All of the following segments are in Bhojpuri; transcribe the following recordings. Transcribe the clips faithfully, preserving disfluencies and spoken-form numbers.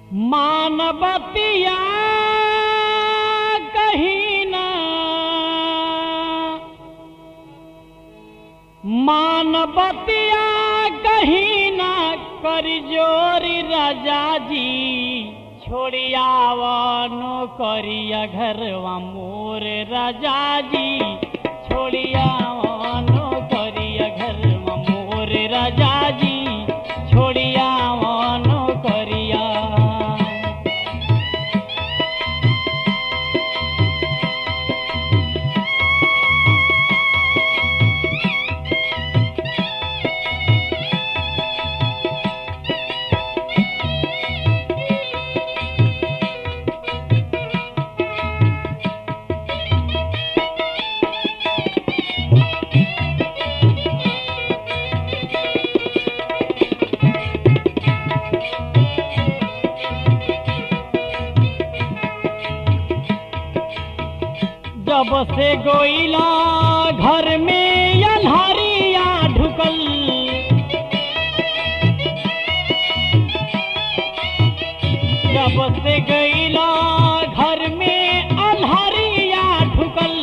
मानवतिया कहीं ना मानवतिया कहीं ना कर जोरी राजा जी छोड़िया नो करिया घरवा मोर राजा जी छोड़िया नो करिया घरवा मोर राजा जी छोड़िया नो करिया। जब से गोइला घर में अन्हारिया ढुकल जब से गइला घर में अन्हारिया ढुकल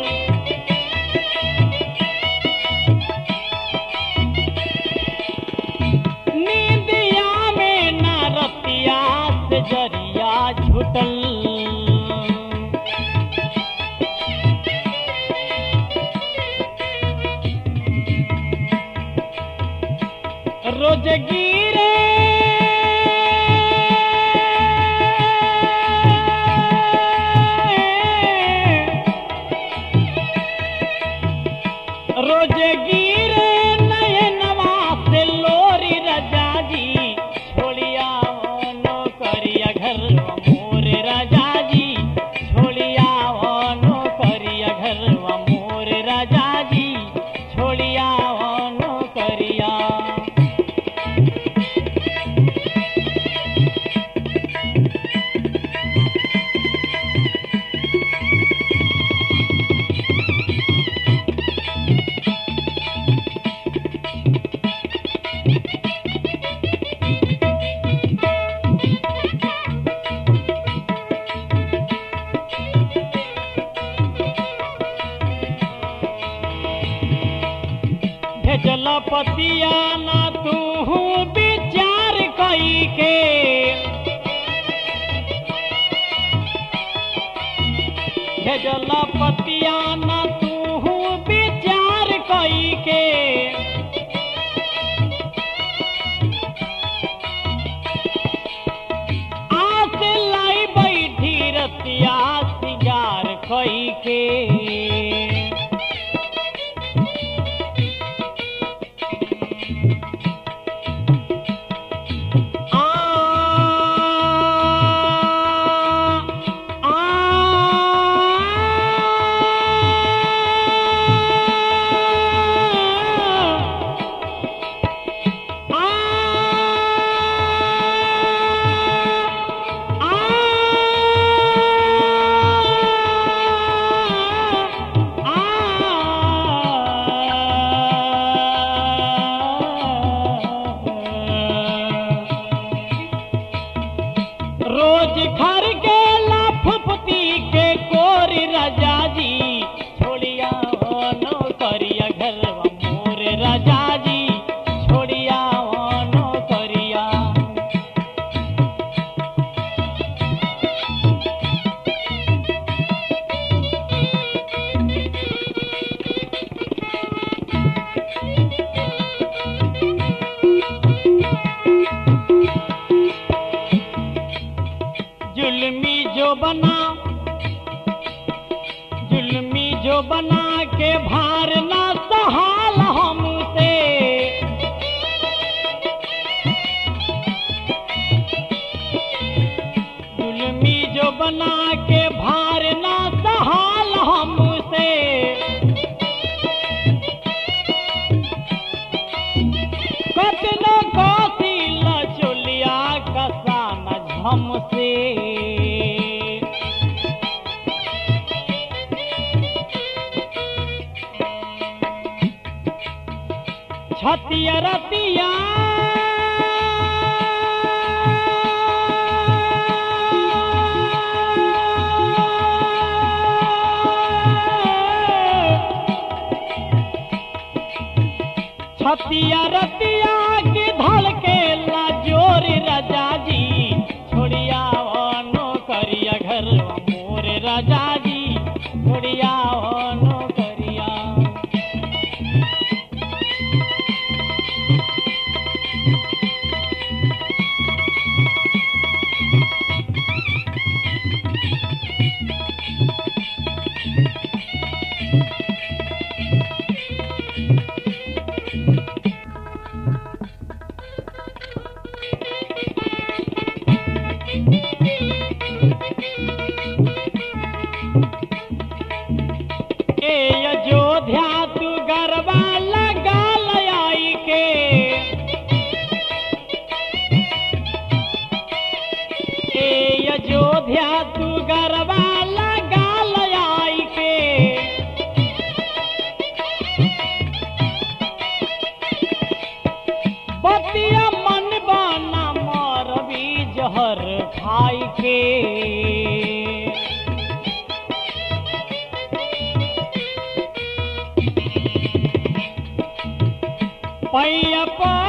नींदिया में न रतिया से जरिया झुटल रोज गिरे रोज गिरे नयनवा से लोरी राजा जी छोड़िया नो करिया घर मोर राजा जी छोड़िया नो करिया घर मोर राजा जी छोड़िया नो करिया। भेजला पतिया ना तू विचार कई के भेजला पतिया ना तू विचार कई के आस लाई बैठी रतिया सिगार कई के रोज घर के लाफपति के कोरी राजा जी छोड़िया नो करिया घर मोर राजा जी छोड़िया नो करिया। जुल्मी जो बना जुल्मी जो बना के भार ना सहाल हमसे जुल्मी जो बना के भार ना सहाल हमसे कतनो कौशिला चोलिया कसाना हमसे छतिया रतिया बतिया रतिया के धड़के ला जोर राजा जी छोड़िया नो करिया घर मोर राजा जी छोड़िया नो करिया। ए अयोध्या तू गरबा लगा लयाई के ए अयोध्या तू गरबा लगा लयाई के बतिया मन बना मर भी जहर खाई के। पैया